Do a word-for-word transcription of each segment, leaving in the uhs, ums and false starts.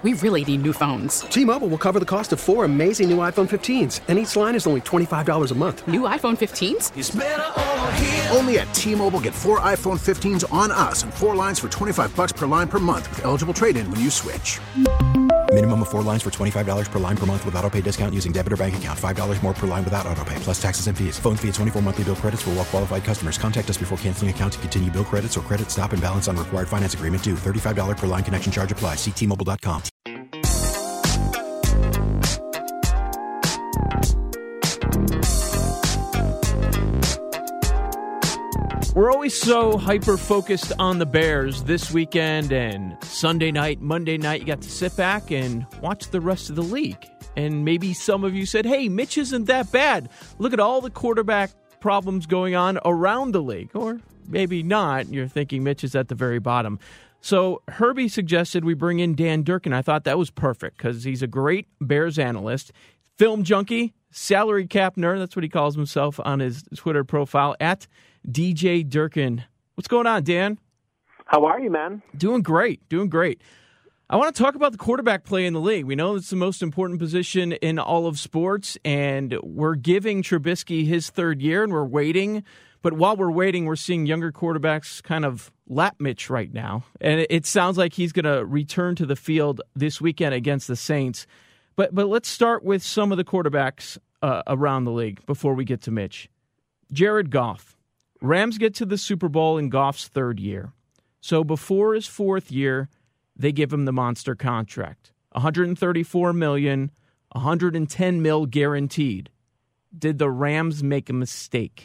We really need new phones. T-Mobile will cover the cost of four amazing new iPhone fifteens, and each line is only twenty-five dollars a month. New iPhone fifteens? It's better over here. Only at T-Mobile, get four iPhone fifteens on us and four lines for twenty-five dollars per line per month with eligible trade-in when you switch. Minimum of four lines for twenty-five dollars per line per month with autopay discount using debit or bank account. five dollars more per line without autopay, plus taxes and fees. Phone fee at twenty-four monthly bill credits for well-qualified customers. Contact us before canceling account to continue bill credits or credit stop and balance on required finance agreement due. thirty-five dollars per line connection charge applies. See T Mobile dot com. We're always so hyper-focused on the Bears this weekend and Sunday night, Monday night. You got to sit back and watch the rest of the league. And maybe some of you said, hey, Mitch isn't that bad. Look at all the quarterback problems going on around the league. Or maybe not. You're thinking Mitch is at the very bottom. So Herbie suggested we bring in Dan Durkin. I thought that was perfect because he's a great Bears analyst, film junkie, salary cap nerd. That's what he calls himself on his Twitter profile, at D J Durkin. What's going on, Dan? How are you, man? Doing great, doing great. I want to talk about the quarterback play in the league. We know it's the most important position in all of sports, and we're giving Trubisky his third year, and we're waiting. But while we're waiting, we're seeing younger quarterbacks kind of lap Mitch right now. And it sounds like he's going to return to the field this weekend against the Saints. But but let's start with some of the quarterbacks uh, around the league before we get to Mitch. Jared Goff. Rams get to the Super Bowl in Goff's third year. So before his fourth year, they give him the monster contract. one hundred thirty-four million dollars, one hundred ten mil guaranteed. Did the Rams make a mistake?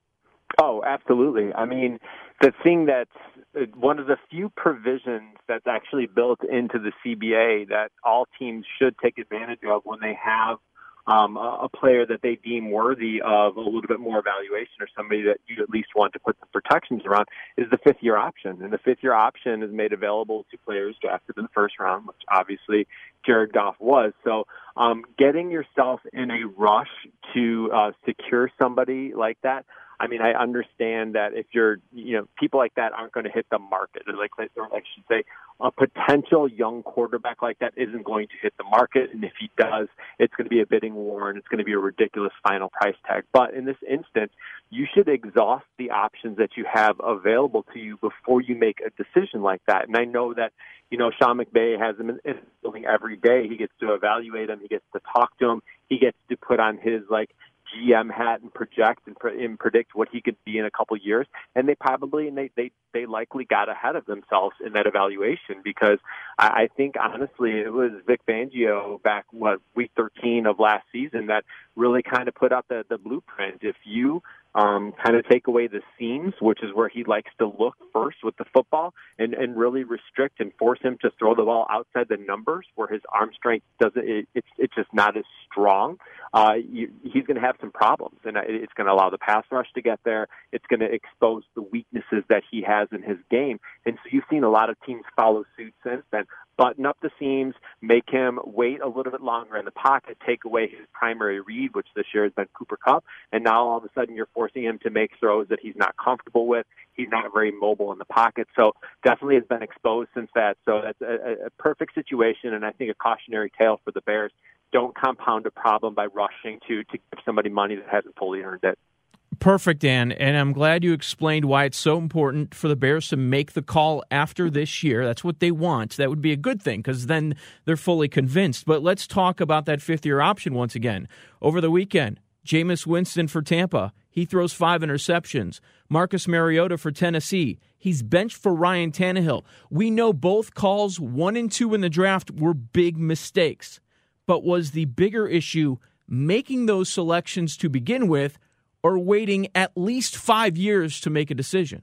Oh, absolutely. I mean, the thing that's one of the few provisions that's actually built into the C B A that all teams should take advantage of when they have Um, a, a player that they deem worthy of a little bit more evaluation, or somebody that you at least want to put some protections around, is the fifth-year option. And the fifth-year option is made available to players drafted in the first round, which obviously Jared Goff was. So um, getting yourself in a rush to uh, secure somebody like that, I mean, I understand that if you're, you know, people like that aren't going to hit the market. Or like, or I should say, a potential young quarterback like that isn't going to hit the market. And if he does, it's going to be a bidding war and it's going to be a ridiculous final price tag. But in this instance, you should exhaust the options that you have available to you before you make a decision like that. And I know that, you know, Sean McVay has him in the building every day. He gets to evaluate him. He gets to talk to him. He gets to put on his, like, G M hat and project and, pre- and predict what he could be in a couple of years. And they probably, and they, they, they likely got ahead of themselves in that evaluation, because I, I think, honestly, it was Vic Fangio back, what, week thirteen of last season that really kind of put out the, the blueprint. If you um, kind of take away the seams, which is where he likes to look first with the football, and, and really restrict and force him to throw the ball outside the numbers where his arm strength doesn't, it, it's, it's just not as strong, uh, you, he's going to have some problems, and it's going to allow the pass rush to get there. It's going to expose the weaknesses that he has in his game. And so you've seen a lot of teams follow suit since then. Button up the seams, make him wait a little bit longer in the pocket, take away his primary read, which this year has been Cooper Kupp, and now all of a sudden you're forcing him to make throws that he's not comfortable with. He's not very mobile in the pocket, so definitely has been exposed since that. So that's a, a perfect situation, and I think a cautionary tale for the Bears. Don't compound a problem by rushing to, to give somebody money that hasn't fully earned it. Perfect, Dan, and I'm glad you explained why it's so important for the Bears to make the call after this year. That's what they want. That would be a good thing, because then they're fully convinced. But let's talk about that fifth-year option once again. Over the weekend, Jameis Winston for Tampa. He throws five interceptions. Marcus Mariota for Tennessee. He's benched for Ryan Tannehill. We know both calls, one and two in the draft, were big mistakes. But was the bigger issue making those selections to begin with, or waiting at least five years to make a decision?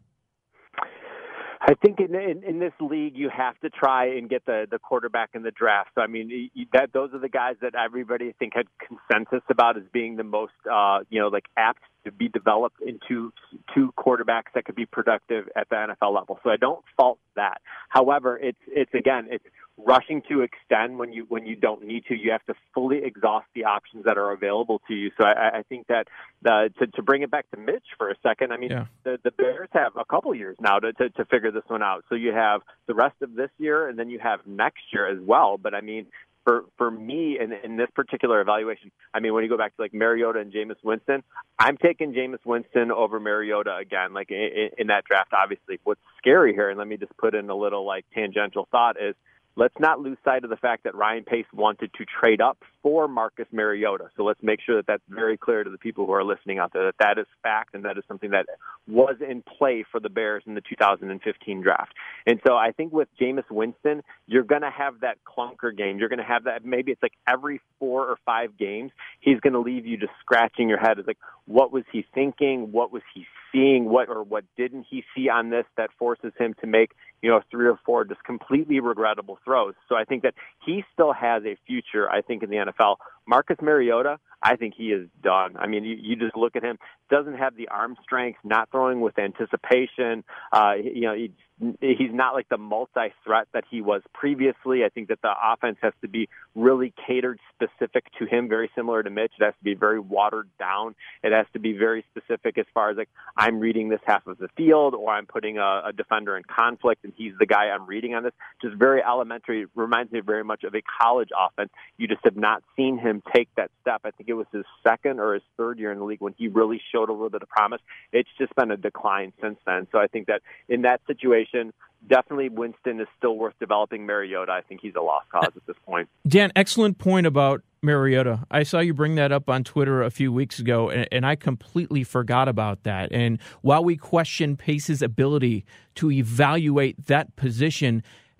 I think in, in, in this league, you have to try and get the, the quarterback in the draft. So, I mean, you, that those are the guys that everybody, I think, had consensus about as being the most, uh, you know, like apt to be developed into two quarterbacks that could be productive at the N F L level. So I don't fault that. However, it's, it's again, it's rushing to extend when you when you don't need to. You have to fully exhaust the options that are available to you. So I, I think that uh, to, to bring it back to Mitch for a second, I mean, yeah. the, the Bears have a couple years now to, to, to figure this one out. So you have the rest of this year, and then you have next year as well. But I mean, For for me, in, in this particular evaluation, I mean, when you go back to like Mariota and Jameis Winston, I'm taking Jameis Winston over Mariota again, like in, in that draft, obviously. What's scary here, and let me just put in a little like tangential thought, is let's not lose sight of the fact that Ryan Pace wanted to trade up for Marcus Mariota. So let's make sure that that's very clear to the people who are listening out there, that that is fact and that is something that was in play for the Bears in the two thousand fifteen draft. And so I think with Jameis Winston, you're going to have that clunker game. You're going to have that, maybe it's like every four or five games, he's going to leave you just scratching your head. It's like, what was he thinking? What was he seeing? What or what didn't he see on this that forces him to make, you know, three or four just completely regrettable throws? So I think that he still has a future, I think, in the N F L. Marcus Mariota, I think he is done. I mean, you, you just look at him, doesn't have the arm strength, not throwing with anticipation. Uh, you know, he, he's not like the multi-threat that he was previously. I think that the offense has to be really catered specific to him, very similar to Mitch. It has to be very watered down. It has to be very specific as far as like, I'm reading this half of the field, or I'm putting a, a defender in conflict and he's the guy I'm reading on this. Just very elementary. It reminds me very much of a college offense. You just have not seen him take that step. I think it was his second or his third year in the league when he really showed a little bit of promise. It's just been a decline since then. So I think that in that situation, definitely Winston is still worth developing. Mariota, I think he's a lost cause at this point. Dan, excellent point about Mariota. I saw you bring that up on Twitter a few weeks ago, and, and I completely forgot about that. And while we question Pace's ability to evaluate that position,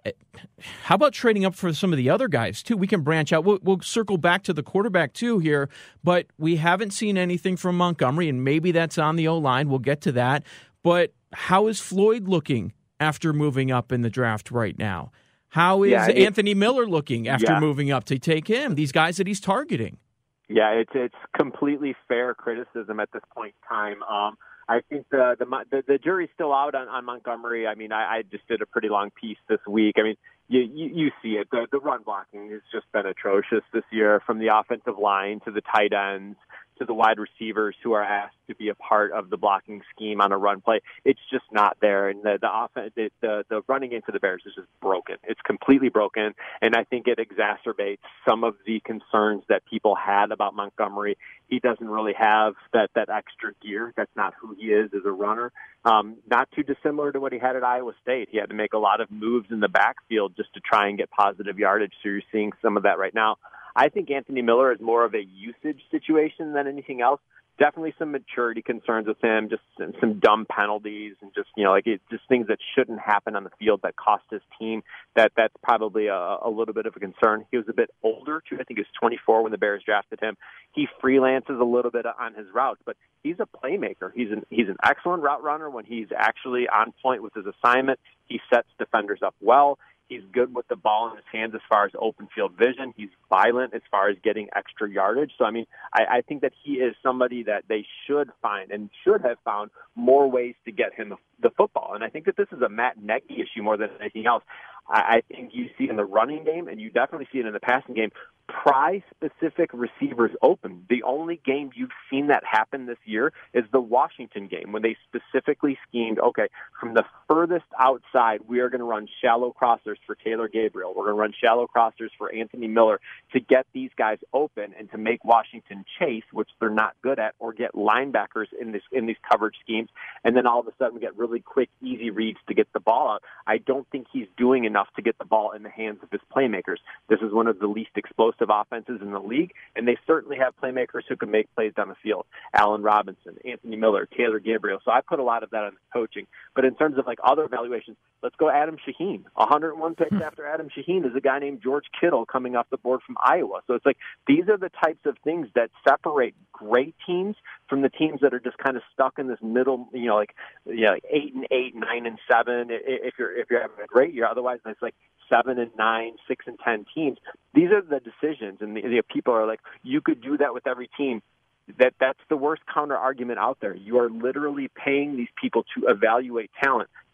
how about trading up for some of the other guys, too? We can branch out. We'll, we'll circle back to the quarterback, too, here, but we haven't seen anything from Montgomery, and maybe that's on the O-line. We'll get to that. But how is Floyd looking after moving up in the draft right now? How is yeah, it, Anthony Miller looking after yeah. moving up to take him, these guys that he's targeting? Yeah, it's it's completely fair criticism at this point in time. Um, I think the, the the the jury's still out on, on Montgomery. I mean, I, I just did a pretty long piece this week. I mean, you you, you see it. The, the run blocking has just been atrocious this year, from the offensive line to the tight ends to the wide receivers who are asked to be a part of the blocking scheme on a run play. It's just not there. And the the offense, the, the, the running into the Bears is just broken. It's completely broken. And I think it exacerbates some of the concerns that people had about Montgomery. He doesn't really have that, that extra gear. That's not who he is as a runner. Um, not too dissimilar to what he had at Iowa State. He had to make a lot of moves in the backfield just to try and get positive yardage. So you're seeing some of that right now. I think Anthony Miller is more of a usage situation than anything else. Definitely some maturity concerns with him, just some dumb penalties and just, you know, like it, just things that shouldn't happen on the field that cost his team. That that's probably a, a little bit of a concern. He was a bit older too. I think he was twenty-four when the Bears drafted him. He freelances a little bit on his routes, but he's a playmaker. He's an he's an excellent route runner when he's actually on point with his assignment. He sets defenders up well. He's good with the ball in his hands as far as open field vision. He's violent as far as getting extra yardage. So, I mean, I, I think that he is somebody that they should find and should have found more ways to get him the, the football. And I think that this is a Matt Nagy issue more than anything else. I, I think you see it in the running game, and you definitely see it in the passing game, pry specific receivers open. The only game you've seen that happen this year is the Washington game, when they specifically schemed, okay, from the furthest outside, we are going to run shallow crossers for Taylor Gabriel. We're going to run shallow crossers for Anthony Miller to get these guys open and to make Washington chase, which they're not good at, or get linebackers in this in these coverage schemes. And then all of a sudden we get really quick, easy reads to get the ball out. I don't think he's doing enough to get the ball in the hands of his playmakers. This is one of the least explosive offenses in the league, and they certainly have playmakers who can make plays down the field. Allen Robinson, Anthony Miller, Taylor Gabriel. So I put a lot of that on the coaching. But in terms of like other evaluations, let's go Adam Shaheen. one hundred one picks after Adam Shaheen is a guy named George Kittle coming off the board from Iowa. So it's like these are the types of things that separate great teams from the teams that are just kind of stuck in this middle, you know, like you know, like eight and eight, nine and seven. If you're if you're having a great year, otherwise it's like seven and nine, six and ten teams. These are the decisions, and the, the people are like, you could do that with every team. That that's the worst counter argument out there. You are literally paying these people to evaluate talent.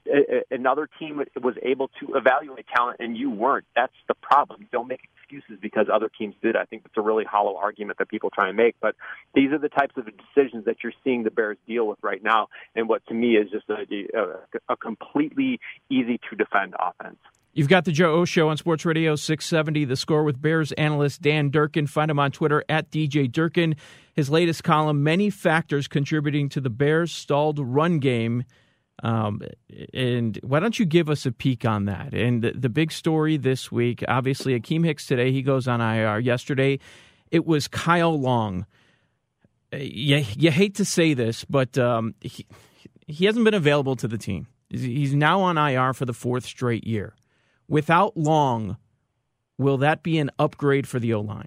another team was able to evaluate talent and you weren't. That's the problem. Don't make excuses because other teams did. I think it's a really hollow argument that people try and make. But these are the types of decisions that you're seeing the Bears deal with right now, and what to me is just a, a, a completely easy-to-defend offense. You've got the Joe O Show on Sports Radio six seventy, The Score with Bears analyst Dan Durkin. Find him on Twitter at D J Durkin. His latest column, Many Factors Contributing to the Bears' Stalled Run Game. Um, and why don't you give us a peek on that? And the, the big story this week, obviously, Akeem Hicks today, he goes on I R. Yesterday, it was Kyle Long. You, you hate to say this, but um, he, he hasn't been available to the team. He's now on I R for the fourth straight year. Without Long, will that be an upgrade for the O-line?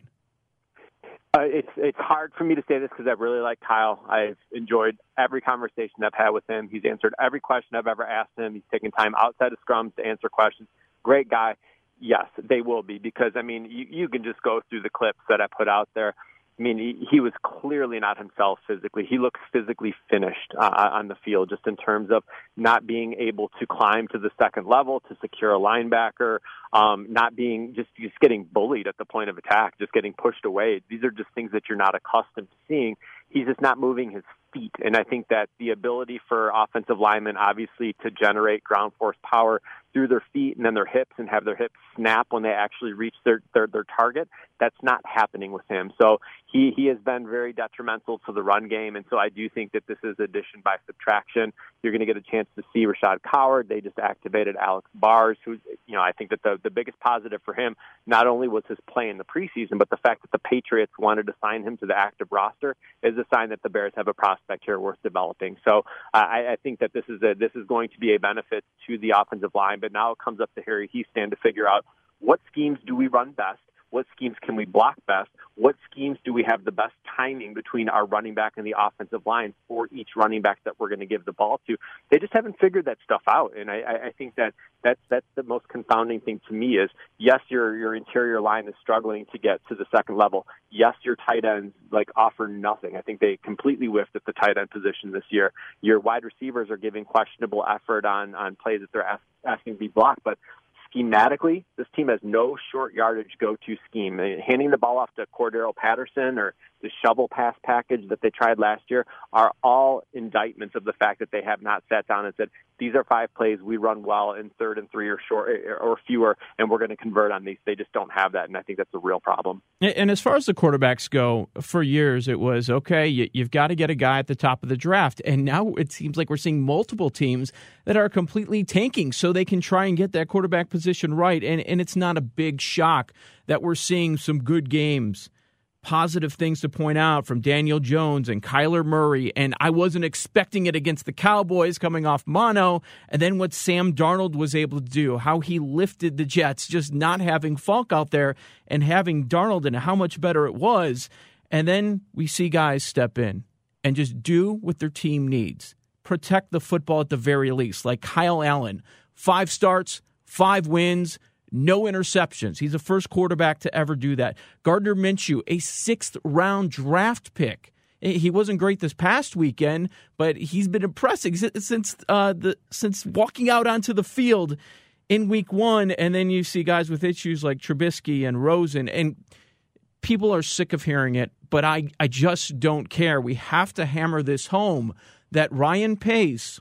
Uh, it's it's hard for me to say this because I really like Kyle. I've enjoyed every conversation I've had with him. He's answered every question I've ever asked him. He's taken time outside of scrums to answer questions. Great guy. Yes, they will be because, I mean, you, you can just go through the clips that I put out there. I mean, he, he was clearly not himself physically. He looks physically finished uh, on the field just in terms of not being able to climb to the second level to secure a linebacker, um, not being just, just getting bullied at the point of attack, just getting pushed away. These are just things that you're not accustomed to seeing. He's just not moving his feet. And I think that the ability for offensive linemen, obviously, to generate ground force power through their feet and then their hips and have their hips snap when they actually reach their, their, their target, that's not happening with him. So he, he has been very detrimental to the run game. And so I do think that this is addition by subtraction. You're going to get a chance to see Rashad Coward. They just activated Alex Bars, who's, you know, I think that the, the biggest positive for him not only was his play in the preseason, but the fact that the Patriots wanted to sign him to the active roster is a sign that the Bears have a prospect here worth developing. So uh, I, I think that this is a, this is going to be a benefit to the offensive line. But now it comes up to Harry Hiestand to figure out what schemes do we run best, what schemes can we block best, what schemes do we have the best timing between our running back and the offensive line for each running back that we're going to give the ball to. They just haven't figured that stuff out, and I, I think that that's, that's the most confounding thing to me is, yes, your your interior line is struggling to get to the second level. Yes, your tight ends like offer nothing. I think they completely whiffed at the tight end position this year. Your wide receivers are giving questionable effort on, on plays that they're ask, asking to be blocked, but schematically, this team has no short yardage go-to scheme. Handing the ball off to Cordero Patterson or the shovel pass package that they tried last year are all indictments of the fact that they have not sat down and said, these are five plays we run well in third and three or short or fewer, and we're going to convert on these. They just don't have that, and I think that's a real problem. And as far as the quarterbacks go, for years it was, okay, you've got to get a guy at the top of the draft, and now it seems like we're seeing multiple teams that are completely tanking so they can try and get that quarterback position right, and, and it's not a big shock that we're seeing some good games. Positive things to point out from Daniel Jones and Kyler Murray, and I wasn't expecting it against the Cowboys coming off mono, and then what Sam Darnold was able to do, how he lifted the Jets, just not having Falk out there and having Darnold, and how much better it was. And then we see guys step in and just do what their team needs. Protect the football at the very least, like Kyle Allen. Five starts, five wins, no interceptions. He's the first quarterback to ever do that. Gardner Minshew, a sixth-round draft pick. He wasn't great this past weekend, but he's been impressive since uh, the since walking out onto the field in week one. And then you see guys with issues like Trubisky and Rosen, and people are sick of hearing it, but I, I just don't care. We have to hammer this home that Ryan Pace,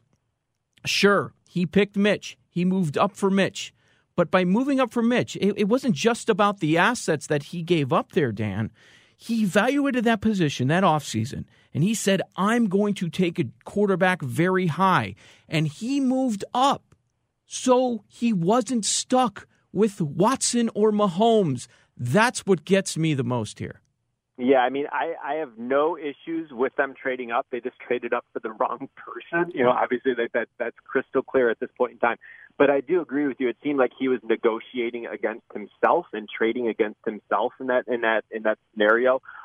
sure, he picked Mitch. He moved up for Mitch. But by moving up for Mitch, it, it wasn't just about the assets that he gave up there, Dan. He evaluated that position that offseason, and he said, I'm going to take a quarterback very high. And he moved up so he wasn't stuck with Watson or Mahomes. That's what gets me the most here. Yeah, I mean, I, I have no issues with them trading up. They just traded up for the wrong person. You know, obviously that, that that's crystal clear at this point in time. But I do agree with you. It seemed like he was negotiating against himself and trading against himself in that in that in that scenario.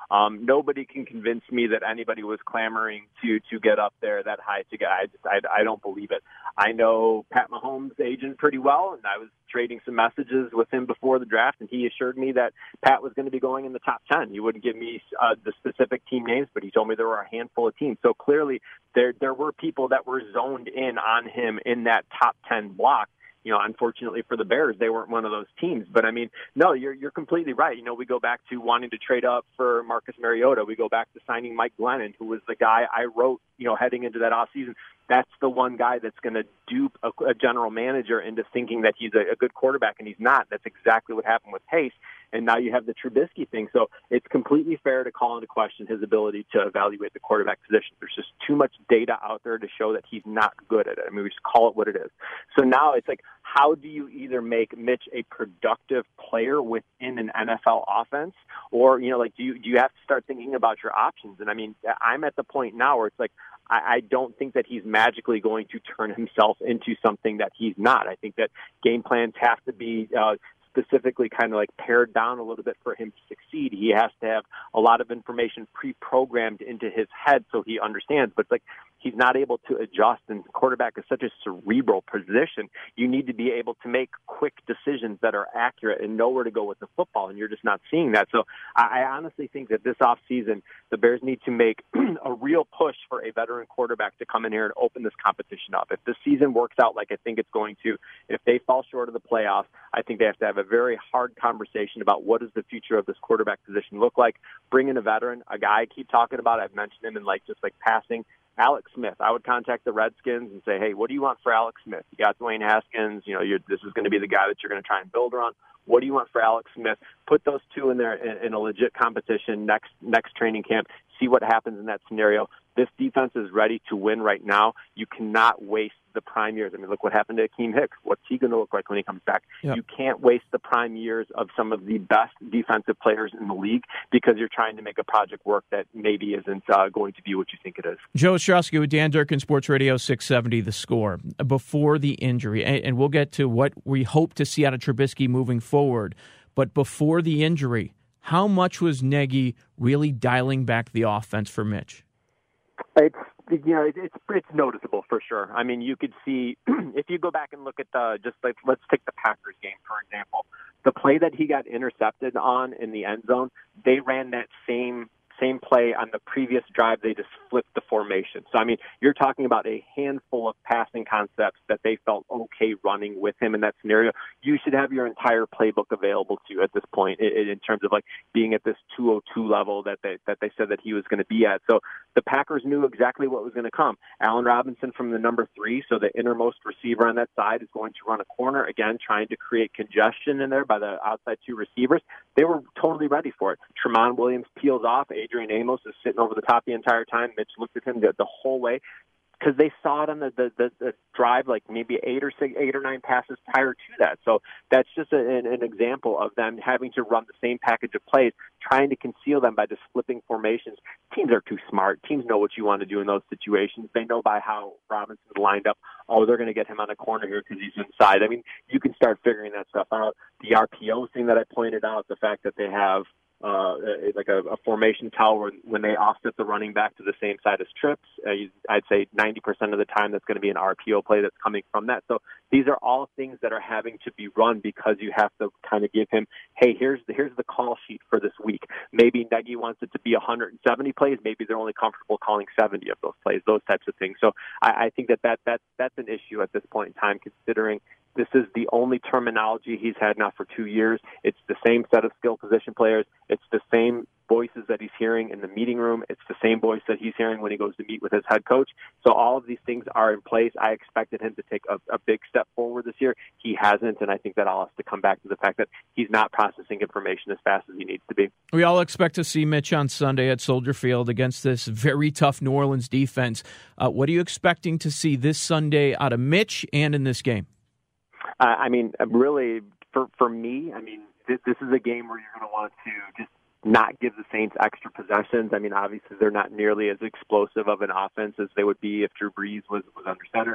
Um, nobody can convince me that anybody was clamoring to to get up there that high to get. I just I, I don't believe it. I know Pat Mahomes' agent pretty well, and I was trading some messages with him before the draft, and he assured me that Pat was going to be going in the top ten. He wouldn't give me uh, the specific team names, but he told me there were a handful of teams. So clearly there there were people that were zoned in on him in that top ten block. You know, unfortunately for the Bears, they weren't one of those teams. But, I mean, no, you're you're completely right. You know, we go back to wanting to trade up for Marcus Mariota. We go back to signing Mike Glennon, who was the guy I wrote, you know, heading into that offseason. That's the one guy that's going to dupe a, a general manager into thinking that he's a, a good quarterback, and he's not. That's exactly what happened with Pace. And now you have the Trubisky thing. So it's completely fair to call into question his ability to evaluate the quarterback position. There's just too much data out there to show that he's not good at it. I mean, we just call it what it is. So now it's like, how do you either make Mitch a productive player within an N F L offense, or, you know, like, do you, do you have to start thinking about your options? And I mean, I'm at the point now where it's like, I, I don't think that he's magically going to turn himself into something that he's not. I think that game plans have to be, uh, specifically kind of like pared down a little bit for him to succeed. He has to have a lot of information pre-programmed into his head so he understands, but it's like he's not able to adjust, and quarterback is such a cerebral position. You need to be able to make quick decisions that are accurate and know where to go with the football, and you're just not seeing that. So I, I honestly think that this offseason, the Bears need to make a real push for a veteran quarterback to come in here and open this competition up. If this season works out like I think it's going to, if they fall short of the playoffs, I think they have to have a very hard conversation about what does the future of this quarterback position look like. Bring in a veteran, a guy I keep talking about. I've mentioned him in like just like passing. Alex Smith. I would contact the Redskins and say, hey, what do you want for Alex Smith? You got Dwayne Haskins. You know, you're, this is going to be the guy that you're going to try and build around. What do you want for Alex Smith? Put those two in there in, in a legit competition next next training camp. See what happens in that scenario. This defense is ready to win right now. You cannot waste the prime years. I mean, look what happened to Akeem Hicks. What's he going to look like when he comes back? Yep. You can't waste the prime years of some of the best defensive players in the league because you're trying to make a project work that maybe isn't uh, going to be what you think it is. Joe Ostrowski with Dan Durkin, Sports Radio six seventy, The Score. Before the injury, and we'll get to what we hope to see out of Trubisky moving forward, but before the injury, how much was Nagy really dialing back the offense for Mitch? It's you know it's it's noticeable for sure. I mean, you could see if you go back and look at the just like let's take the Packers game for example. The play that he got intercepted on in the end zone, they ran that same same play on the previous drive. They just flipped the formation. So I mean, you're talking about a handful of passing concepts that they felt okay running with him in that scenario. You should have your entire playbook available to you at this point in, in terms of like being at this two oh two level that they that they said that he was going to be at. So the Packers knew exactly what was going to come. Allen Robinson from the number three, so the innermost receiver on that side, is going to run a corner, again, trying to create congestion in there by the outside two receivers. They were totally ready for it. Tramon Williams peels off. Adrian Amos is sitting over the top the entire time. Mitch looked at him the, the whole way because they saw it on the, the, the, the drive, like maybe eight or six, eight or nine passes prior to that. So that's just a, an, an example of them having to run the same package of plays, trying to conceal them by just flipping formations. Teams are too smart. Teams know what you want to do in those situations. They know by how Robinson's lined up, oh, they're going to get him on a corner here because he's inside. I mean, you can start figuring that stuff out. The R P O thing that I pointed out, the fact that they have Uh, like a, a formation tower when, when they offset the running back to the same side as trips. Uh, you, I'd say ninety percent of the time that's going to be an R P O play that's coming from that. So these are all things that are having to be run because you have to kind of give him, hey, here's the, here's the call sheet for this week. Maybe Nagy wants it to be one hundred seventy plays. Maybe they're only comfortable calling seventy of those plays, those types of things. So I, I think that, that, that that's an issue at this point in time, considering this is the only terminology he's had now for two years. It's the same set of skill position players. It's the same voices that he's hearing in the meeting room. It's the same voice that he's hearing when he goes to meet with his head coach. So all of these things are in place. I expected him to take a, a big step forward this year. He hasn't, and I think that all has to come back to the fact that he's not processing information as fast as he needs to be. We all expect to see Mitch on Sunday at Soldier Field against this very tough New Orleans defense. Uh, what are you expecting to see this Sunday out of Mitch and in this game? Uh, I mean, really, for for me, I mean, this, this is a game where you're going to want to just not give the Saints extra possessions. I mean, obviously, they're not nearly as explosive of an offense as they would be if Drew Brees was, was under center.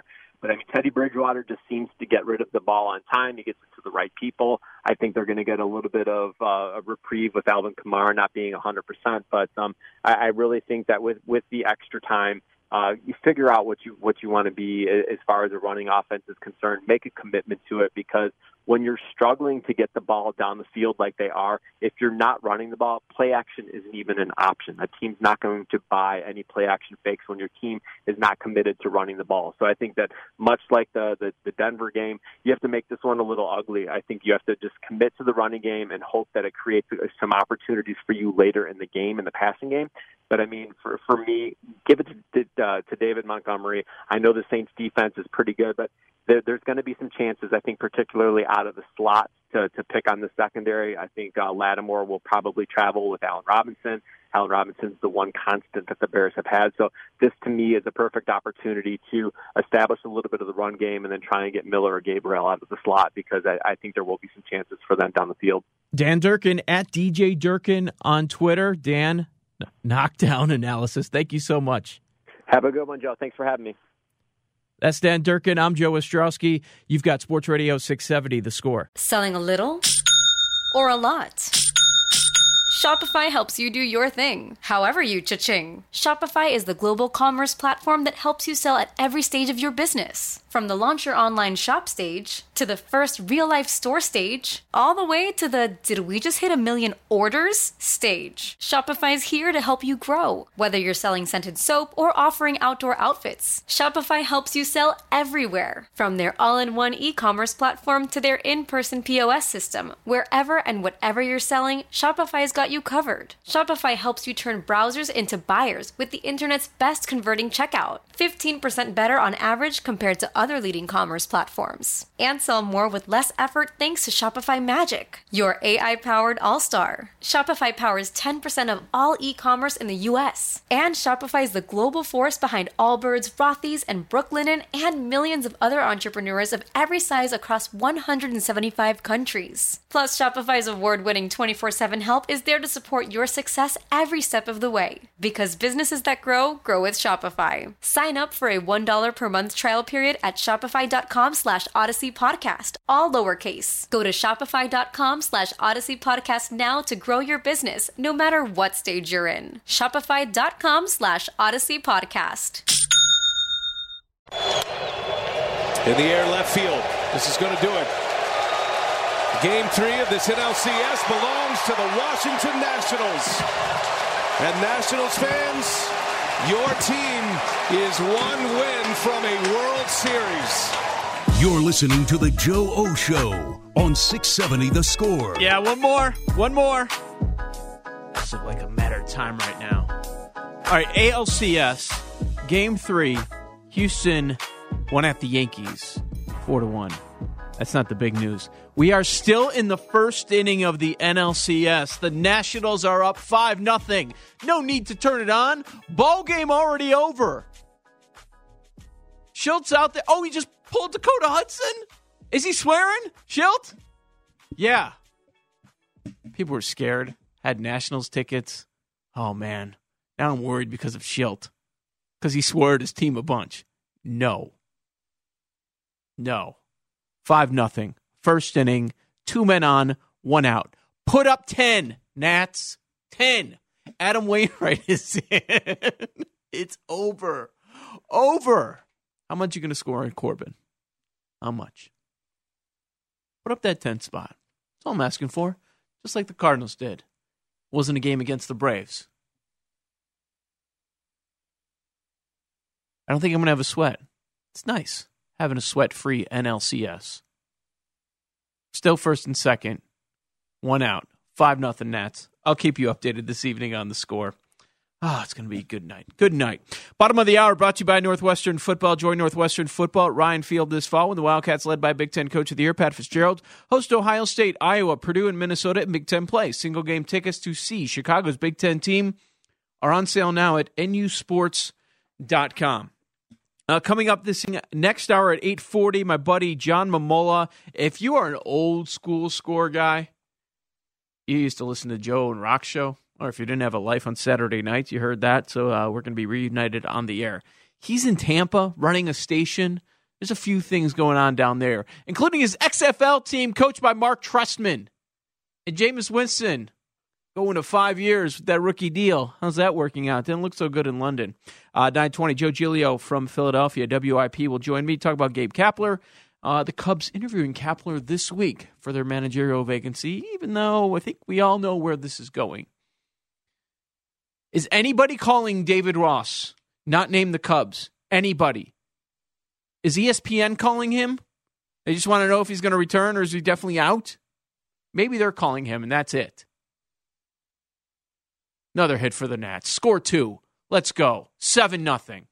But I mean, Teddy Bridgewater just seems to get rid of the ball on time. He gets it to the right people. I think they're going to get a little bit of uh, a reprieve with Alvin Kamara not being one hundred percent. But um, I, I really think that with, with the extra time, Uh, you figure out what you what you want to be as far as a running offense is concerned. Make a commitment to it, because when you're struggling to get the ball down the field like they are, if you're not running the ball, play action isn't even an option. A team's not going to buy any play action fakes when your team is not committed to running the ball. So I think that much like the, the, the Denver game, you have to make this one a little ugly. I think you have to just commit to the running game and hope that it creates some opportunities for you later in the game, in the passing game. But, I mean, for for me, give it to, uh, to David Montgomery. I know the Saints' defense is pretty good, but there, there's going to be some chances, I think, particularly out of the slot to, to pick on the secondary. I think uh, Lattimore will probably travel with Allen Robinson. Allen Robinson's the one constant that the Bears have had. So this, to me, is a perfect opportunity to establish a little bit of the run game and then try and get Miller or Gabriel out of the slot, because I, I think there will be some chances for them down the field. Dan Durkin at D J Durkin on Twitter. Dan, knockdown analysis. Thank you so much. Have a good one, Joe. Thanks for having me. That's Dan Durkin. I'm Joe Ostrowski. You've got Sports Radio six seventy, The Score. Selling a little or a lot? Shopify helps you do your thing, however you cha-ching. Shopify is the global commerce platform that helps you sell at every stage of your business. From the launch your online shop stage, to the first real-life store stage, all the way to the did we just hit a million orders stage. Shopify's here to help you grow. Whether you're selling scented soap or offering outdoor outfits, Shopify helps you sell everywhere. From their all-in-one e-commerce platform to their in-person P O S system, wherever and whatever you're selling, Shopify's got you covered. Shopify helps you turn browsers into buyers with the internet's best converting checkout. fifteen percent better on average compared to other leading commerce platforms. And sell more with less effort thanks to Shopify Magic, your A I-powered all-star. Shopify powers ten percent of all e-commerce in the U S. And Shopify is the global force behind Allbirds, Rothy's, and Brooklinen, and millions of other entrepreneurs of every size across one hundred seventy-five countries. Plus, Shopify's award-winning twenty-four seven help is there to support your success every step of the way. Because businesses that grow, grow with Shopify. Sign up for a one dollar per month trial period at shopify.com slash Odyssey Podcast, all lowercase. Go to shopify.com slash Odyssey Podcast now to grow your business, no matter what stage you're in. Shopify.com slash Odyssey Podcast. In the air, left field. This is going to do it. Game three of this N L C S belongs to the Washington Nationals. And Nationals fans, your team is one win from a World Series. You're listening to The Joe O Show on six seventy The Score. Yeah, one more. One more. This is like a matter of time right now. All right, A L C S, Game three. Houston won at the Yankees, four to one. That's not the big news. We are still in the first inning of the N L C S. The Nationals are up five nothing. No need to turn it on. Ball game already over. Schultz out there. Oh, he just pulled Dakota Hudson? Is he swearing? Schilt? Yeah. People were scared. Had Nationals tickets. Oh, man. Now I'm worried because of Schilt. Because he swore at his team a bunch. No. No. Five nothing. First inning. Two men on, one out. Put up ten, Nats. Ten. Adam Wainwright is in. It's over. Over. How much you going to score in Corbin? How much? Put up that ten spot. That's all I'm asking for. Just like the Cardinals did. Wasn't a game against the Braves. I don't think I'm going to have a sweat. It's nice having a sweat-free N L C S. Still first and second. One out. Five nothing Nats. I'll keep you updated this evening on the score. Ah, oh, it's going to be a good night. Good night. Bottom of the hour brought to you by Northwestern Football. Join Northwestern Football at Ryan Field this fall when the Wildcats, led by Big Ten Coach of the Year, Pat Fitzgerald, host Ohio State, Iowa, Purdue, and Minnesota in Big Ten play. Single game tickets to see Chicago's Big Ten team are on sale now at N U sports dot com. Uh, coming up this next hour at eight forty, my buddy John Momola. If you are an old school score guy, you used to listen to Joe and Rock Show, or if you didn't have a life on Saturday nights, you heard that. So uh, we're going to be reunited on the air. He's in Tampa running a station. There's a few things going on down there, including his X F L team coached by Mark Trestman. And Jameis Winston going to five years with that rookie deal. How's that working out? Didn't look so good in London. Uh, nine twenty, Joe Giglio from Philadelphia, W I P, will join me. Talk about Gabe Kapler. Uh, the Cubs interviewing Kapler this week for their managerial vacancy, even though I think we all know where this is going. Is anybody calling David Ross, not named the Cubs? Anybody? Is E S P N calling him? They just want to know if he's going to return or is he definitely out? Maybe they're calling him and that's it. Another hit for the Nats. Score two. Let's go. seven nothing.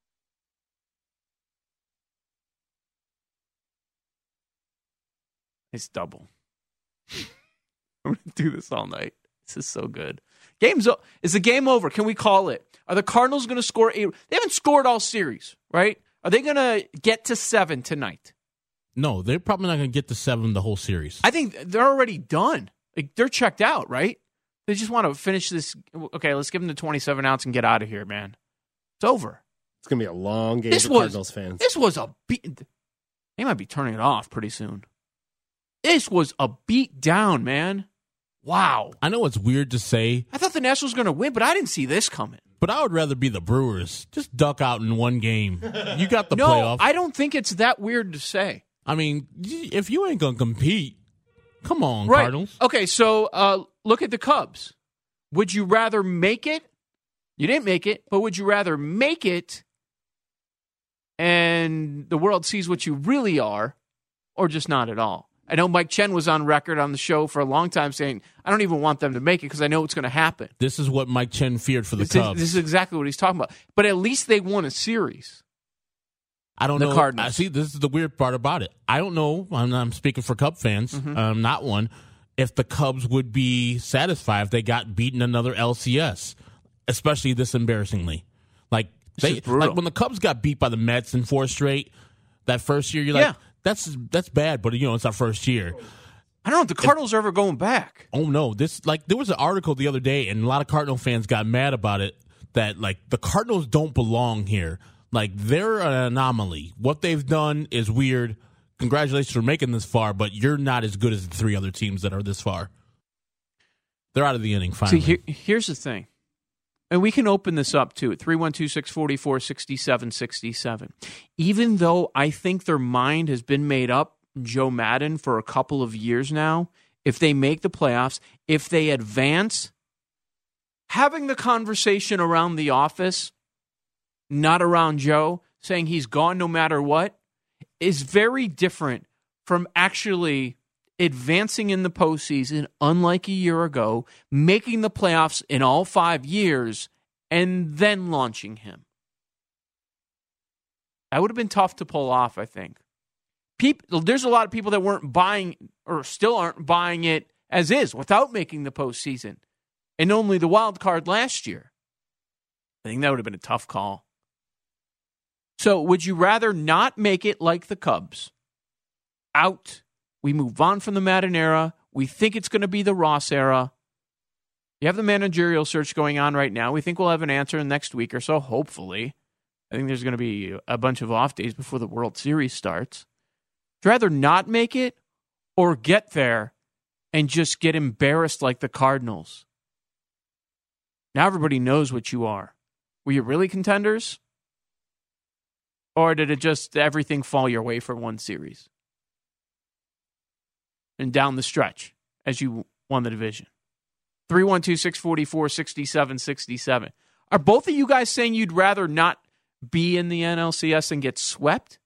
It's double. I'm going to do this all night. This is so good. Game's o- Is the game over? Can we call it? Are the Cardinals going to score eight? They haven't scored all series, right? Are they going to get to seven tonight? No, they're probably not going to get to seven the whole series. I think they're already done. Like, they're checked out, right? They just want to finish this. Okay, let's give them the twenty-seven ounce and get out of here, man. It's over. It's going to be a long game this for was, Cardinals fans. This was a beat. They might be turning it off pretty soon. This was a beat down, man. Wow. I know it's weird to say. I thought the Nationals were going to win, but I didn't see this coming. But I would rather be the Brewers. Just duck out in one game. You got the no, playoff. I don't think it's that weird to say. I mean, if you ain't going to compete, come on, right. Cardinals. Okay, so uh, look at the Cubs. Would you rather make it? You didn't make it, but would you rather make it and the world sees what you really are, or just not at all? I know Mike Chen was on record on the show for a long time saying, I don't even want them to make it because I know it's going to happen. This is what Mike Chen feared for the this Cubs. Is, this is exactly what he's talking about. But at least they won a series. I don't the know. Cardinals. I see, this is the weird part about it. I don't know. I'm, I'm speaking for Cub fans. Mm-hmm. Um, not one. If the Cubs would be satisfied if they got beaten another L C S, especially this embarrassingly. Like they, like when the Cubs got beat by the Mets in four straight that first year, you're like, yeah. that's that's bad. But you know, it's our first year. I don't know if the Cardinals are ever going back. Oh no, this like there was an article the other day, and a lot of Cardinal fans got mad about it. That like the Cardinals don't belong here. Like they're an anomaly. What they've done is weird. Congratulations for making this far, but you're not as good as the three other teams that are this far. They're out of the inning finally. See, here, here's the thing. And we can open this up, too, at three one two, six four four, six seven six seven. Even though I think their mind has been made up, Joe Madden, for a couple of years now, if they make the playoffs, if they advance, having the conversation around the office, not around Joe, saying he's gone no matter what, is very different from actually advancing in the postseason, unlike a year ago, making the playoffs in all five years, and then launching him. That would have been tough to pull off, I think. People, there's a lot of people that weren't buying, or still aren't buying it as is, without making the postseason, and only the wild card last year. I think that would have been a tough call. So would you rather not make it like the Cubs? Out. We move on from the Madden era. We think it's going to be the Ross era. You have the managerial search going on right now. We think we'll have an answer in the next week or so, hopefully. I think there's going to be a bunch of off days before the World Series starts. Would you rather not make it or get there and just get embarrassed like the Cardinals? Now everybody knows what you are. Were you really contenders? Or did it just everything fall your way for one series? And down the stretch as you won the division. three one two, six four four, six seven six seven. Are both of you guys saying you'd rather not be in the N L C S and get swept?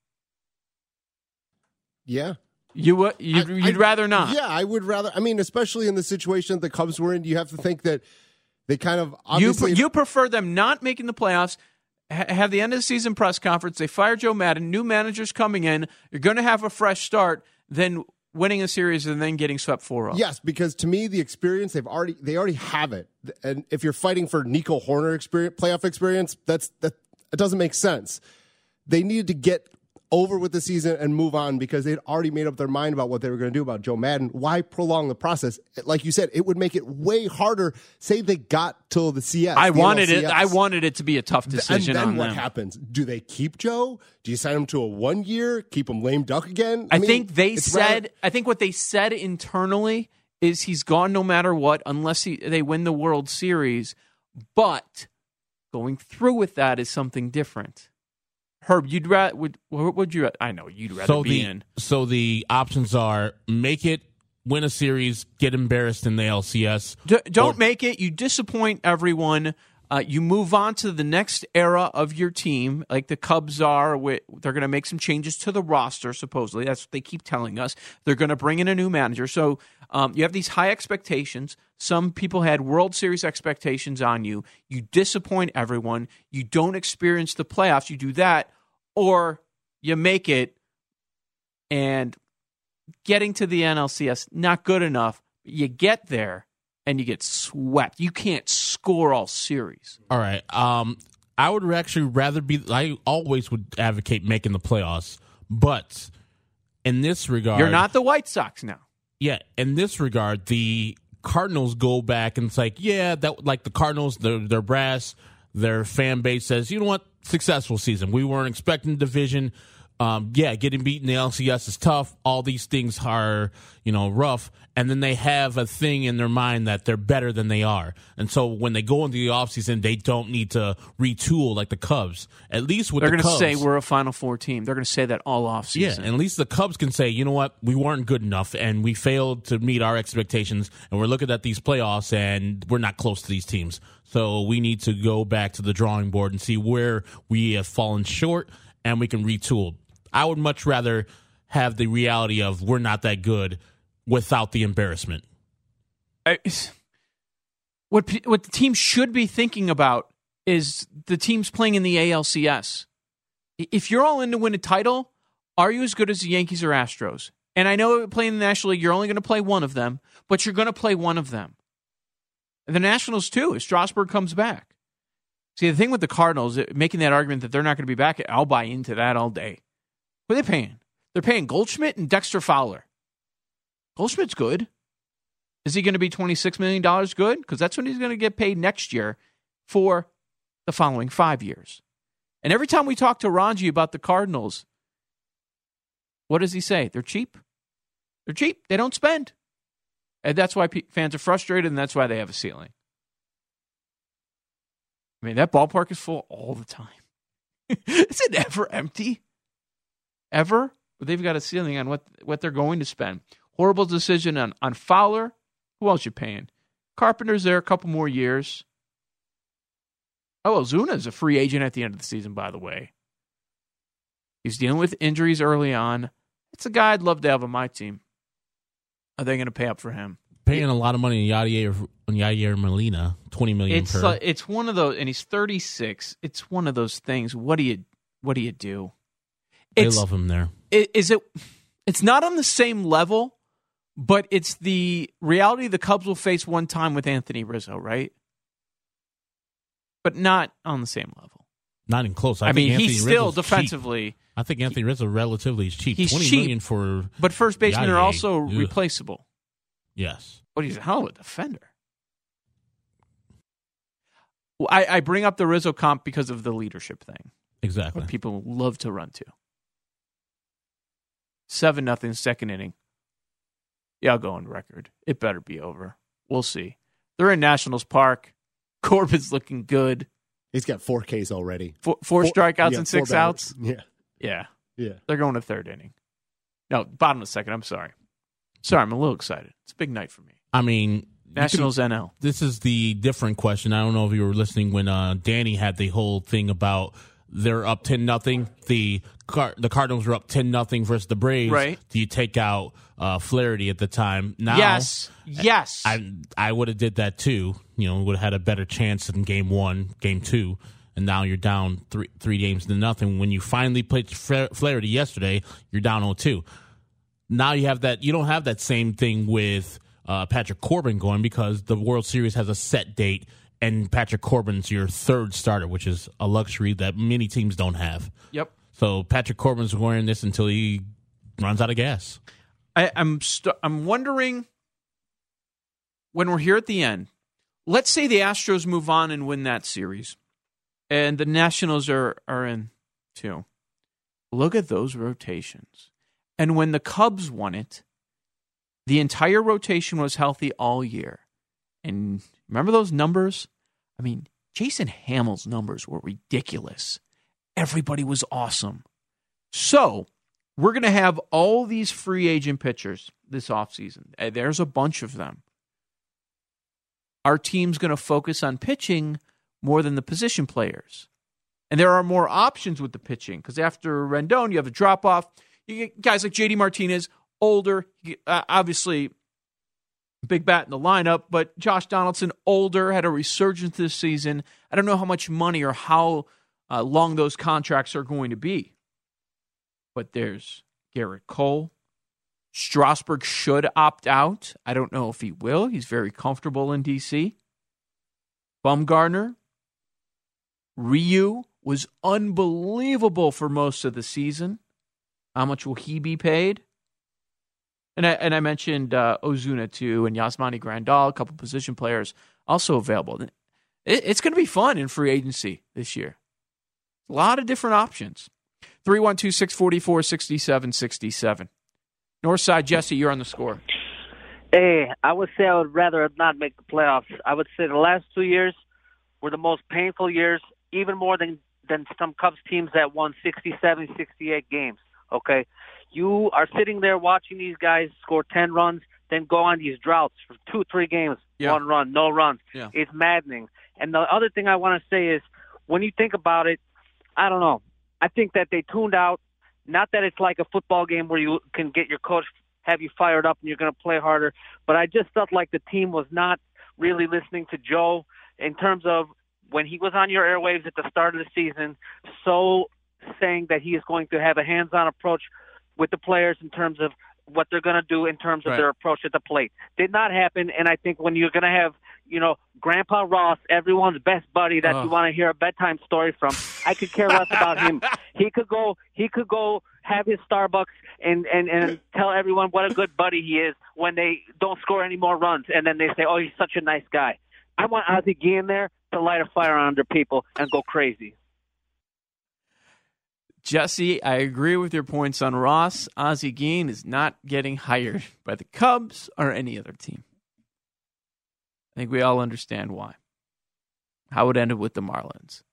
Yeah. You would, you'd, I, you'd I, rather not? Yeah, I would rather. I mean, especially in the situation the Cubs were in, you have to think that they kind of obviously. You, you prefer them not making the playoffs, have the end of the season press conference, they fire Joe Madden, new managers coming in, you're going to have a fresh start, then winning a series and then getting swept four oh. Yes, because to me the experience they've already they already have it. And if you're fighting for Nico Horner experience, playoff experience, that's that it doesn't make sense. They needed to get over with the season and move on because they'd already made up their mind about what they were going to do about Joe Madden. Why prolong the process? Like you said, it would make it way harder. Say they got till the C S. I the wanted N L C S. it. I wanted it to be a tough decision and then on what them. happens? Do they keep Joe? Do you sign him to a one year? Keep him lame duck again? I, I mean, think they it's said. rather- I think what they said internally is he's gone no matter what, unless he, they win the World Series. But going through with that is something different. Herb, you'd rather would what would you? I know you'd rather so be the, in. So the options are make it, win a series, get embarrassed in the L C S. D- don't or, make it. You disappoint everyone. Uh, you move on to the next era of your team, like the Cubs are. They're going to make some changes to the roster, supposedly. That's what they keep telling us. They're going to bring in a new manager. So um, you have these high expectations. Some people had World Series expectations on you. You disappoint everyone. You don't experience the playoffs. You do that, or you make it, and getting to the N L C S, not good enough. You get there, and you get swept. You can't score all series. All right. Um, I would actually rather be. I always would advocate making the playoffs, but in this regard, You're not the White Sox now. Yeah, in this regard, the Cardinals go back and it's like, yeah, that like the Cardinals, their their brass, their fan base says, you know what, successful season. We weren't expecting division. Um, yeah, getting beat in the L C S is tough. All these things are, you know, rough. And then they have a thing in their mind that they're better than they are. And so when they go into the offseason, they don't need to retool like the Cubs. At least with They're the going to Cubs. say we're a Final Four team. They're going to say that all offseason. Yeah, and at least the Cubs can say, you know what, we weren't good enough and we failed to meet our expectations. And we're looking at these playoffs and we're not close to these teams. So we need to go back to the drawing board and see where we have fallen short and we can retool. I would much rather have the reality of we're not that good without the embarrassment. I, what what the team should be thinking about is the teams playing in the A L C S. If you're all in to win a title, are you as good as the Yankees or Astros? And I know playing in the National League, you're only going to play one of them, but you're going to play one of them. And the Nationals, too, if Strasburg comes back. See, the thing with the Cardinals, making that argument that they're not going to be back, I'll buy into that all day. What are they paying? They're paying Goldschmidt and Dexter Fowler. Goldschmidt's good. Is he going to be twenty-six million dollars good? Because that's when he's going to get paid next year for the following five years. And every time we talk to Ranji about the Cardinals, what does he say? They're cheap. They're cheap. They don't spend. And that's why p- fans are frustrated, and that's why they have a ceiling. I mean, that ballpark is full all the time. Is it ever empty? Ever? But they've got a ceiling on what, what they're going to spend. Horrible decision on, on Fowler. Who else you paying? Carpenter's there a couple more years. Oh, Ozuna's a free agent at the end of the season, by the way. He's dealing with injuries early on. It's a guy I'd love to have on my team. Are they going to pay up for him? Paying a lot of money in Yadier, Yadier Molina, twenty million it's per. Uh, it's one of those, and he's thirty-six. It's one of those things. What do you what do you do? It's, they love him there. Is it? It's not on the same level, but it's the reality the Cubs will face one time with Anthony Rizzo, right? But not on the same level. Not even close. I, I think mean, Anthony he's still Rizzo's defensively. Cheap. I think Anthony Rizzo relatively is cheap. He's Twenty cheap, million for. But first basemen Yadier. are also Ugh. replaceable. Yes. But he's a hell of a defender. Well, I, I bring up the Rizzo comp because of the leadership thing. Exactly. What people love to run to. Seven nothing second inning. Yeah, I'll go on record. It better be over. We'll see. They're in Nationals Park. Corbin's looking good. He's got four Ks already. Four, four, four strikeouts yeah, and six four outs. Yeah. Yeah. Yeah. They're going to third inning. No, bottom of the second. I'm sorry. Sorry, I'm a little excited. It's a big night for me. I mean, Nationals can, N L. This is the different question. I don't know if you were listening when uh, Danny had the whole thing about they're up ten nothing. The Car- the Cardinals were up ten nothing versus the Braves. Right. Do you take out uh, Flaherty at the time? Now, yes. Yes. I I would have did that too. You know, would have had a better chance in game one, game two, and now you're down three three games to nothing. When you finally played Flaherty yesterday, you're down oh two. Now you have that. You don't have that same thing with uh, Patrick Corbin going because the World Series has a set date, and Patrick Corbin's your third starter, which is a luxury that many teams don't have. Yep. So Patrick Corbin's wearing this until he runs out of gas. I, I'm st- I'm wondering when we're here at the end. Let's say the Astros move on and win that series, and the Nationals are are in too. Look at those rotations. And when the Cubs won it, the entire rotation was healthy all year. And remember those numbers? I mean, Jason Hamill's numbers were ridiculous. Everybody was awesome. So we're going to have all these free agent pitchers this offseason. There's a bunch of them. Our team's going to focus on pitching more than the position players. And there are more options with the pitching because after Rendon, you have a drop-off. You get guys like J D Martinez, older, uh, obviously big bat in the lineup, but Josh Donaldson, older, had a resurgence this season. I don't know how much money or how uh, long those contracts are going to be. But there's Garrett Cole. Strasburg should opt out. I don't know if he will. He's very comfortable in D C. Bumgarner. Ryu was unbelievable for most of the season. How much will he be paid? And I, and I mentioned uh, Ozuna, too, and Yasmani Grandal, a couple position players also available. It, it's going to be fun in free agency this year. A lot of different options. three one two, six four four, six seven six seven. Northside, Jesse, you're on the score. Hey, I would say I would rather not make the playoffs. I would say the last two years were the most painful years, even more than, than some Cubs teams that won sixty-seven, sixty-eight games. Okay, you are sitting there watching these guys score ten runs, then go on these droughts for two, three games, yeah. one run, no runs. Yeah. It's maddening. And the other thing I want to say is, when you think about it, I don't know. I think that they tuned out. Not that it's like a football game where you can get your coach, have you fired up, and you're going to play harder. But I just felt like the team was not really listening to Joe in terms of when he was on your airwaves at the start of the season, so saying that he is going to have a hands-on approach with the players in terms of what they're going to do in terms of right. their approach at the plate. Did not happen, and I think when you're going to have, you know, Grandpa Ross, everyone's best buddy that oh. you want to hear a bedtime story from, I could care less about him. He could go he could go have his Starbucks and, and, and tell everyone what a good buddy he is when they don't score any more runs, and then they say, oh, he's such a nice guy. I want Ozzie Guillen there to light a fire under people and go crazy. Jesse, I agree with your points on Ross. Ozzie Guillen is not getting hired by the Cubs or any other team. I think we all understand why. How it ended with the Marlins.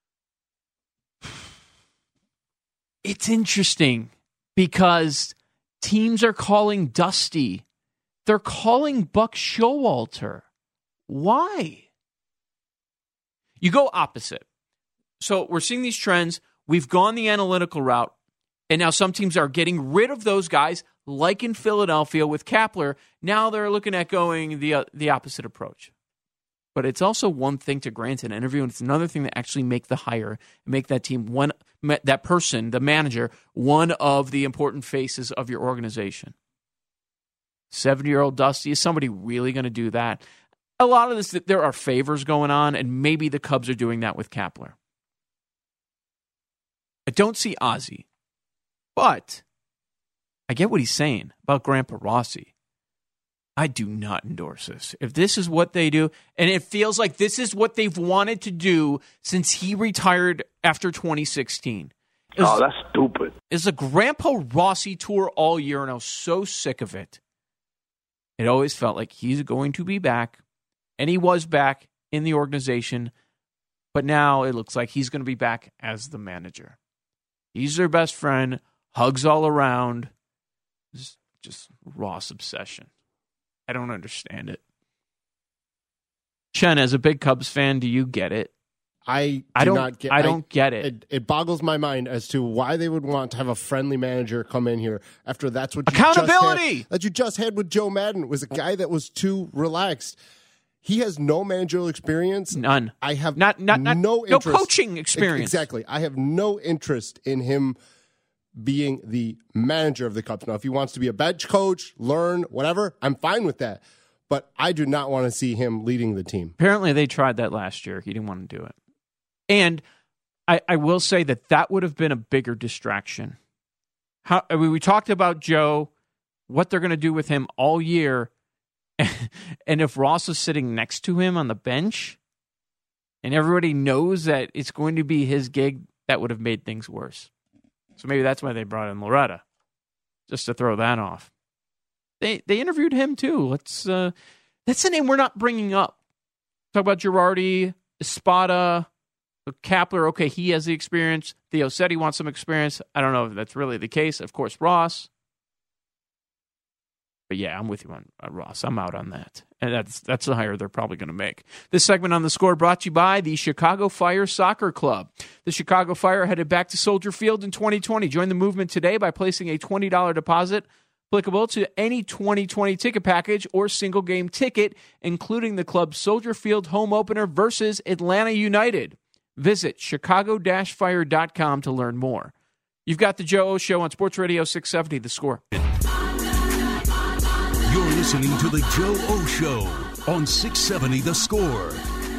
It's interesting because teams are calling Dusty. They're calling Buck Showalter. Why? You go opposite. So we're seeing these trends. We've gone the analytical route, and now some teams are getting rid of those guys, like in Philadelphia with Kapler. Now they're looking at going the uh, the opposite approach. But it's also one thing to grant an interview, and it's another thing to actually make the hire, make that team, one that person, the manager, one of the important faces of your organization. seventy-year-old Dusty, is somebody really going to do that? A lot of this, there are favors going on, and maybe the Cubs are doing that with Kapler. I don't see Ozzie, but I get what he's saying about Grandpa Rossi. I do not endorse this. If this is what they do, and it feels like this is what they've wanted to do since he retired after twenty sixteen. Was, oh, that's stupid. It's a Grandpa Rossi tour all year, and I was so sick of it. It always felt like he's going to be back, and he was back in the organization, but now it looks like he's going to be back as the manager. He's their best friend, hugs all around. Just, just Ross obsession. I don't understand it. Chen, as a big Cubs fan, do you get it? I do I don't not get I don't I, get it. it. It boggles my mind as to why they would want to have a friendly manager come in here after that's what you accountability just had, that you just had with Joe Madden was a guy that was too relaxed. He has no managerial experience. None. I have not, not, not no interest. No coaching experience. Exactly. I have no interest in him being the manager of the Cubs. Now, if he wants to be a bench coach, learn, whatever, I'm fine with that. But I do not want to see him leading the team. Apparently, they tried that last year. He didn't want to do it. And I, I will say that that would have been a bigger distraction. How I mean, we talked about Joe, what they're going to do with him all year, and if Ross is sitting next to him on the bench, and everybody knows that it's going to be his gig, that would have made things worse. So maybe that's why they brought in Loretta, just to throw that off. They they interviewed him too. Let's uh, that's a name we're not bringing up. Talk about Girardi, Espada, Kapler. Okay, he has the experience. Theo said he wants some experience. I don't know if that's really the case. Of course, Ross. But yeah, I'm with you on uh, Ross. I'm out on that. And that's that's the hire they're probably going to make. This segment on The Score brought to you by the Chicago Fire Soccer Club. The Chicago Fire headed back to Soldier Field in twenty twenty. Join the movement today by placing a twenty dollars deposit applicable to any twenty twenty ticket package or single game ticket, including the club's Soldier Field home opener versus Atlanta United. Visit chicago dash fire dot com to learn more. You've got the Joe O Show on Sports Radio six seventy, The Score. You're listening to the Joe O Show on six seventy The Score.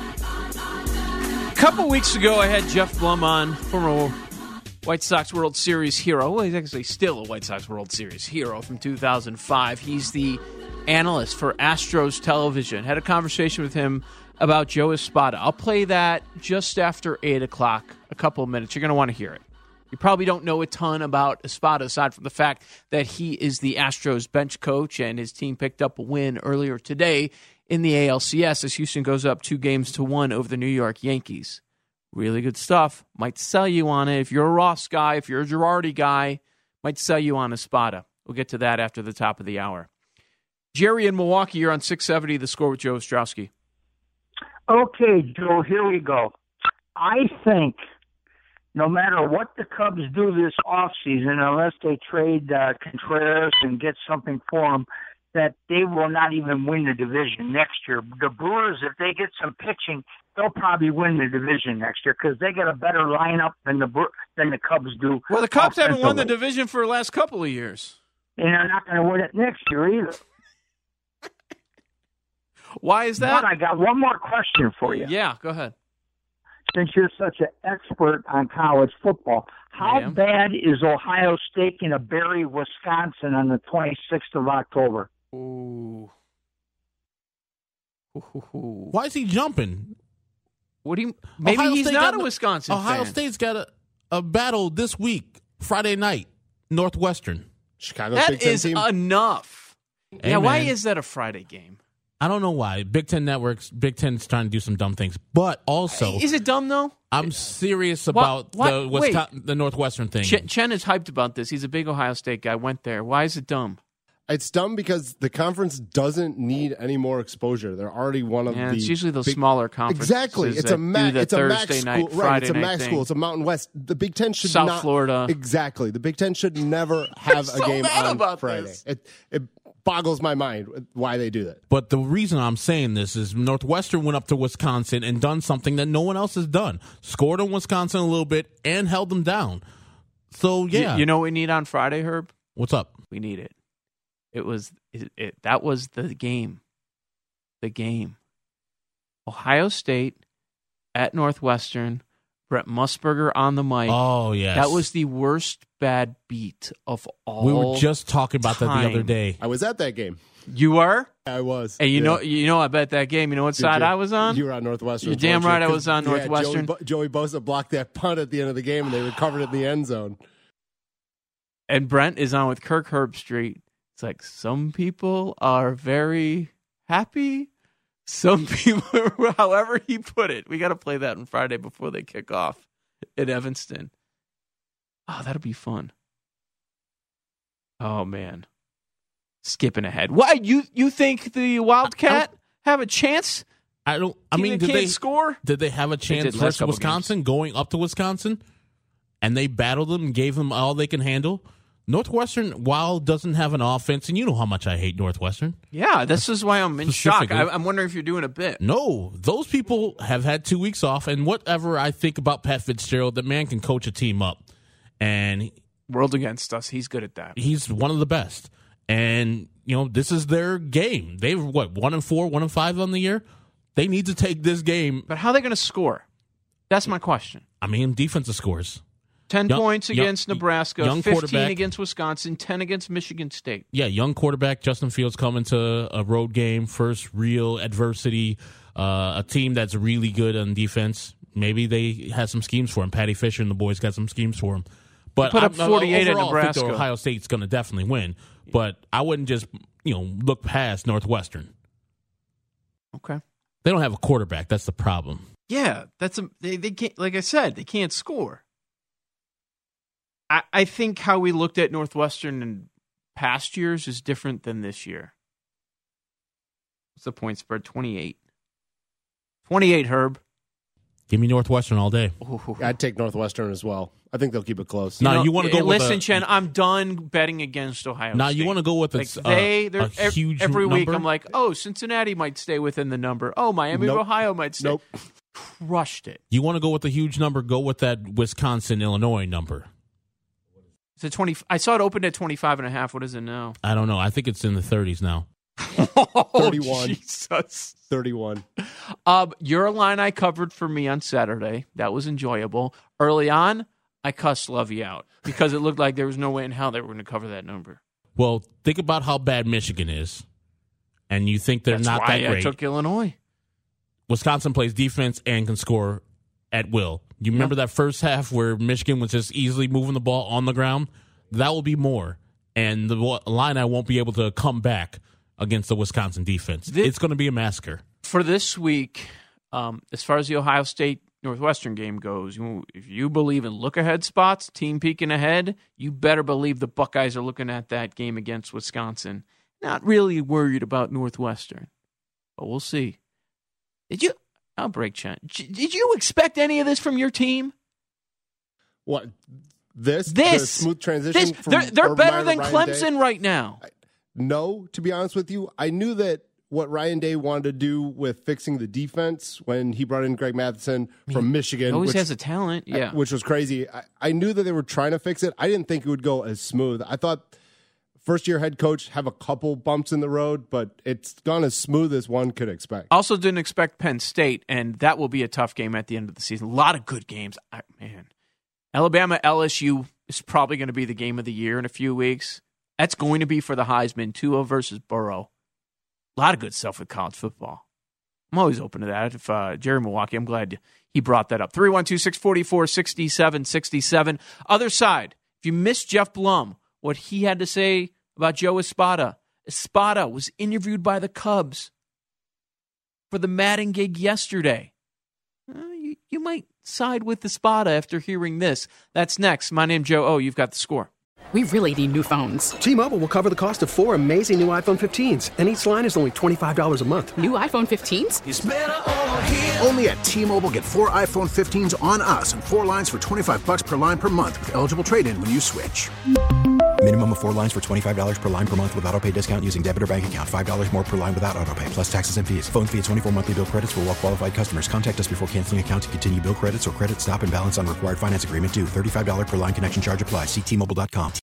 A couple weeks ago, I had Jeff Blum on, former White Sox World Series hero. Well, he's actually still a White Sox World Series hero from two thousand five. He's the analyst for Astros Television. Had a conversation with him about Joe Espada. I'll play that just after eight o'clock, a couple of minutes. You're going to want to hear it. You probably don't know a ton about Espada aside from the fact that he is the Astros bench coach and his team picked up a win earlier today in the A L C S as Houston goes up two games to one over the New York Yankees. Really good stuff. Might sell you on it. If you're a Ross guy, if you're a Girardi guy, might sell you on Espada. We'll get to that after the top of the hour. Jerry in Milwaukee, you're on six seventy, The Score with Joe Ostrowski. Okay, Joe, here we go. I think no matter what the Cubs do this offseason, unless they trade uh, Contreras and get something for him, that they will not even win the division next year. The Brewers, if they get some pitching, they'll probably win the division next year because they got a better lineup than the than the Cubs do. Well, the Cubs haven't won the division for the last couple of years. And they're not going to win it next year either. Why is that? But I got one more question for you. Yeah, go ahead. Since you're such an expert on college football, how Ma'am? bad is Ohio State going to bury Wisconsin on the twenty-sixth of October? Ooh. Why is he jumping? What do you? Maybe Ohio he's State not got, a Wisconsin Ohio fan. State's got a, a battle this week, Friday night, Northwestern. Chicago That Big Ten is team. enough. Hey, yeah, why man. is that a Friday game? I don't know why. Big Ten networks, Big Ten's trying to do some dumb things, but also Is it dumb though? I'm serious What- about what- the wait. Wisconsin, the Northwestern thing. Chen, Chen is hyped about this. He's a big Ohio State guy. Went there. Why is it dumb? It's dumb because the conference doesn't need any more exposure. They're already one of Yeah, the. it's usually those big- smaller conferences. Exactly, it's that a ma- do the it's a max Thursday school, night, right? Friday It's a night max thing. school. It's a Mountain West. The Big Ten should South not, Florida. Exactly, the Big Ten should never have so a game mad on about Friday. this. It it boggles my mind why they do that. But the reason I'm saying this is Northwestern went up to Wisconsin and done something that no one else has done. Scored on Wisconsin a little bit and held them down. So, yeah. You, you know what we need on Friday, Herb? What's up? We need it. It was it, it that was the game. The game. Ohio State at Northwestern. Brett Musburger on the mic. Oh, yes. That was the worst bad beat of all. We were just talking about that the other time. day. I was at that game. You were? I was. Hey, you yeah. know, you know, I bet that game. You know what Did side you? I was on? You were on Northwestern. You're damn weren't right I you? was on Yeah, Northwestern. Joey, Bo- Joey Bosa blocked that punt at the end of the game, and they recovered it in the end zone. And Brent is on with Kirk Herbstreit. It's like some people are very happy. Some people, however he put it. We got to play that on Friday before they kick off at Evanston. Oh, that'll be fun. Oh, man. Skipping ahead. Why, you you think the Wildcat have a chance? I don't. I They mean, did can't they score? Did they have a did chance last versus couple Wisconsin going up to Wisconsin, and they battled them and gave them all they can handle? Northwestern, while doesn't have an offense, and you know how much I hate Northwestern. Yeah, this is why I'm in shock. Specifically. I, I'm wondering if you're doing a bit. No, those people have had two weeks off, and whatever I think about Pat Fitzgerald, the man can coach a team up, and World against us. He's good at that. he's one of the best. And you know, this is their game. They've what one and four, one and five on the year. They need to take this game. But how are they going to score? That's my question. I mean, defensive scores. ten young, points against young, Nebraska, young fifteen against Wisconsin, ten against Michigan State. Yeah, young quarterback Justin Fields coming to a road game, first real adversity, uh, a team that's really good on defense. Maybe they had some schemes for him. Patty Fisher and the boys got some schemes for him. But put up I, forty-eight overall, at Nebraska. I think Ohio State's going to definitely win. But I wouldn't just you know look past Northwestern. Okay. They don't have a quarterback. That's the problem. Yeah, that's a, they. They can't. Like I said, they can't score. I I think how we looked at Northwestern in past years is different than this year. What's the point spread? twenty-eight. twenty-eight, Herb. Give me Northwestern all day. Ooh. I'd take Northwestern as well. I think they'll keep it close. Now, you, know, you want to go with listen, a, Chen, I'm done betting against Ohio now State. you want to go with like a, they, a, a ev- huge every week number? I'm like, oh, Cincinnati might stay within the number. Oh, Miami Nope. of Ohio might stay. Nope. Crushed it. You want to go with a huge number? Go with that Wisconsin-Illinois number. It's a twenty. I saw it opened at twenty-five and a half. What is it now? I don't know. I think it's in the thirties now. thirty-one. Jesus. thirty-one. Um, your line I covered for me on Saturday. That was enjoyable. Early on, I cussed Lovey out because it looked like there was no way in hell they were going to cover that number. Well, think about how bad Michigan is, and you think they're That's not why that great. I took Illinois. Wisconsin plays defense and can score at will. You remember that first half where Michigan was just easily moving the ball on the ground? That will be more, and the line I won't be able to come back against the Wisconsin defense. This, it's going to be a massacre. For this week, um, as far as the Ohio State-Northwestern game goes, you, if you believe in look-ahead spots, team peeking ahead, you better believe the Buckeyes are looking at that game against Wisconsin. Not really worried about Northwestern, but we'll see. Did you? I'll break Chen. Did you expect any of this from your team? What? This? This the smooth transition? This, from they're they're Urban better Meyer than to Ryan Clemson Day? right now. No, to be honest with you, I knew that what Ryan Day wanted to do with fixing the defense when he brought in Greg Matheson from Michigan. He always which, has a talent, yeah. Which was crazy. I, I knew that they were trying to fix it. I didn't think it would go as smooth. I thought first-year head coach have a couple bumps in the road, but it's gone as smooth as one could expect. Also didn't expect Penn State, and that will be a tough game at the end of the season. A lot of good games. I, man, Alabama L S U is probably going to be the game of the year in a few weeks. That's going to be for the Heisman, Tua versus Burrow. A lot of good stuff with college football. I'm always open to that. If uh, Jerry Milwaukee, I'm glad he brought that up. three one two, six four four, six seven six seven. Other side, if you missed Jeff Blum, what he had to say about Joe Espada. Espada was interviewed by the Cubs for the Madden gig yesterday. Uh, you, you might side with Espada after hearing this. That's next. My name's Joe O. You've got the score. We really need new phones. T-Mobile will cover the cost of four amazing new iPhone fifteens, and each line is only twenty-five dollars a month. New iPhone fifteens? It's better over here. Only at T-Mobile, get four iPhone fifteens on us and four lines for twenty-five dollars per line per month with eligible trade-in when you switch. Minimum of four lines for twenty-five dollars per line per month with autopay discount using debit or bank account. five dollars more per line without autopay, plus taxes and fees. Phone fee at twenty-four monthly bill credits for well-qualified customers. Contact us before canceling account to continue bill credits or credit stop and balance on required finance agreement due. thirty-five dollars per line connection charge applies. See T Mobile dot com.